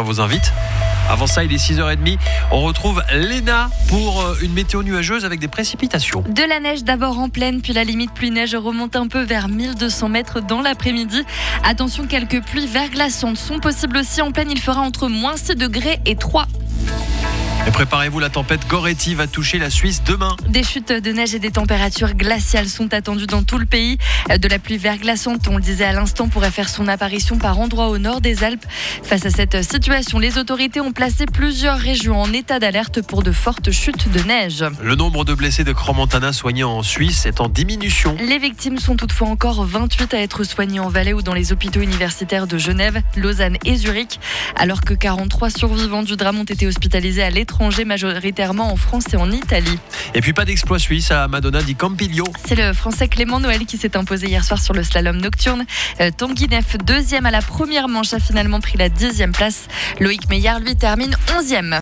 vous invite. Avant ça, il est 6h30. On retrouve Léna pour une météo nuageuse avec des précipitations. De la neige d'abord en plaine, puis la limite pluie-neige remonte un peu vers 1200 mètres dans l'après-midi. Attention, quelques pluies verglaçantes sont possibles aussi en plaine. Il fera entre moins 6 degrés et 3. Et préparez-vous, la tempête Goretti va toucher la Suisse demain. Des chutes de neige et des températures glaciales sont attendues dans tout le pays. De la pluie verglaçante, on le disait à l'instant, pourrait faire son apparition par endroits au nord des Alpes. Face à cette situation, les autorités ont placé plusieurs régions en état d'alerte pour de fortes chutes de neige. Le nombre de blessés de Crans-Montana soignés en Suisse est en diminution. Les victimes sont toutefois encore 28 à être soignées en Valais ou dans les hôpitaux universitaires de Genève, Lausanne et Zurich, alors que 43 survivants du drame ont été hospitalisés à l'étranger, majoritairement en France et en Italie. Et puis pas d'exploit suisse à Madonna di Campiglio. C'est le Français Clément Noël qui s'est imposé hier soir sur le slalom nocturne. Tanguy Neff, deuxième à la première manche, a finalement pris la 10e place. Loïc Meillard, lui, termine 11e.